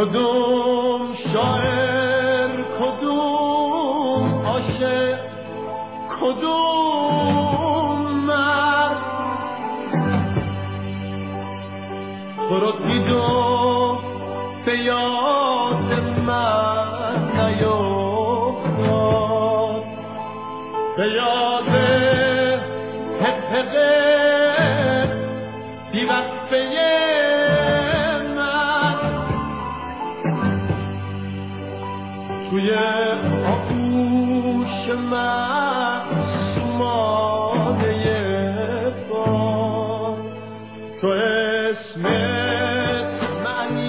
کدوم شاعر کدوم عاشق کدوم مرد تو رو دید و به یاد من نیفتاد به یاد حقه بیوقفه من توی آغوش معصومانه باد تو اسمت معنی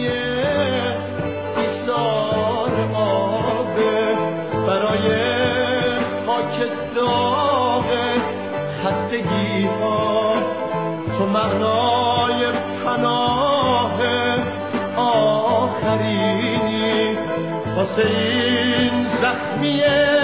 ایثار آبه برای خاکستار خستگی ها تو معنای پناه آخرینی واسه این زخمی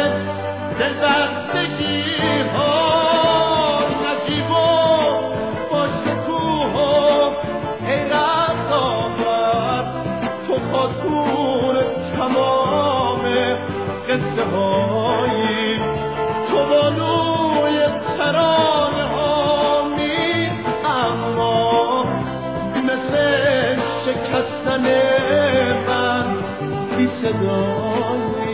دلبستگی ها نجیب و باشکوه و حیرت آور تو خاتون تمام قصه هایی تو بانوی ترانه هامی اما مثل شکستن من بی صدایی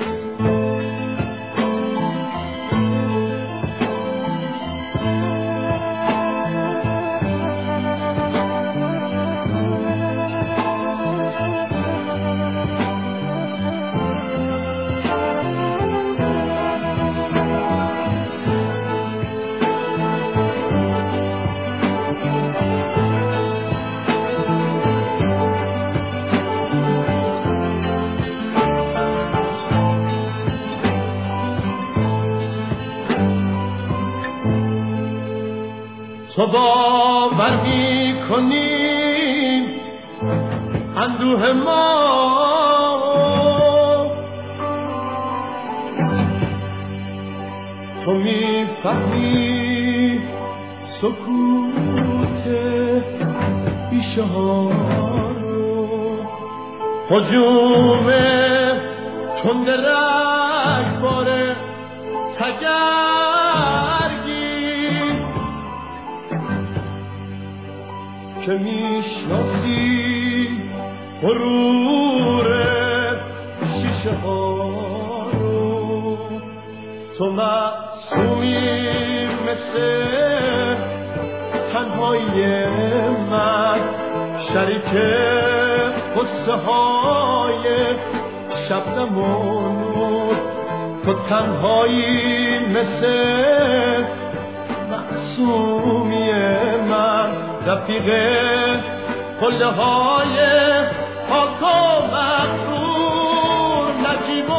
تو باور می‌کنی اندوه ما تو می‌فهمی سکوت بیشه ها رو هجوم تند رگبار تگرگی که میشناسی غرور شیشه ها رو تو معصومی مثل تنهایی من شریک قصه های شبنم و نور تو تنهایی مثل معصومی من رفیق قله های پاک و مغرور نجیب و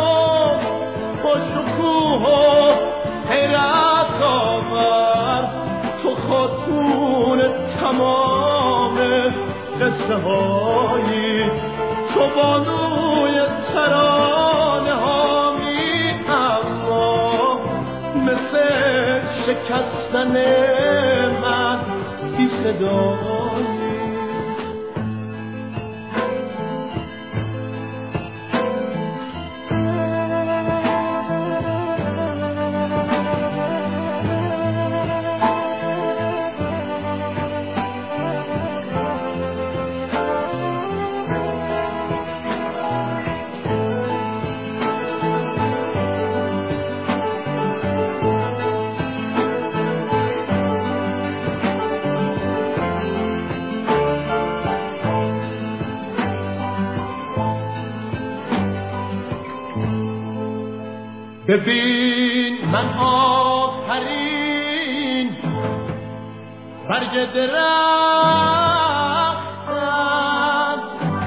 باشکوه و حیرت آور تو خاتون تمام قصه هایی تو بانوی ترانه هامی اما مثل شکستن من بی صدایی ببین من آخرین برگ درختم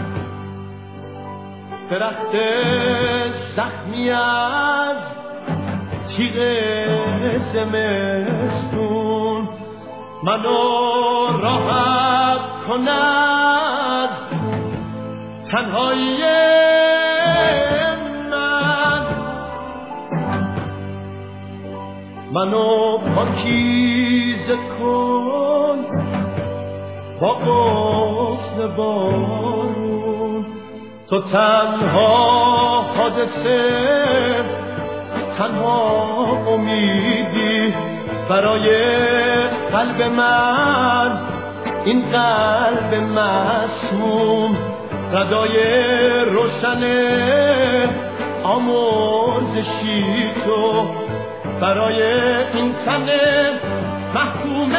درخت زخمی از تیغ زمستون منو راحت کن از تنهایی منو پاکیزه کن با غسل بارون تو تنها حادثه، تنها امیدی برای قلب من، این قلب مسموم، ردای روشن آمرزشی تو برای این تن محکوم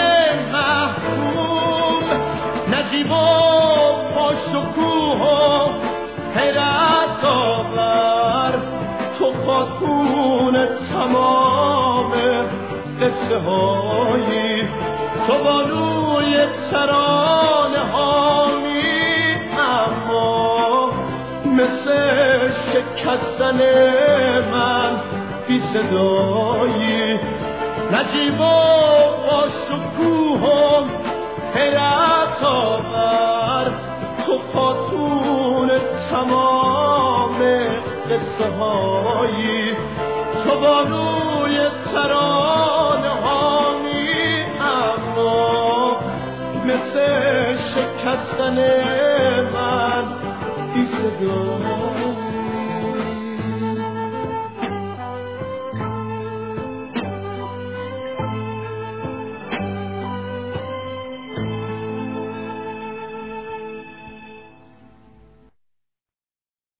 نجیب و باشکوه و حیرت آور، تو خاتون تمام قصه هایی، تو بانوی ترانه هایی، اما مثل شکستن من بی صدایی. نجیب و باشکوه و حیرت آور، تو خاتون تمام قصه هایی، تو بانوی ترانه هایی، اما مثل شکستن من بی صدا.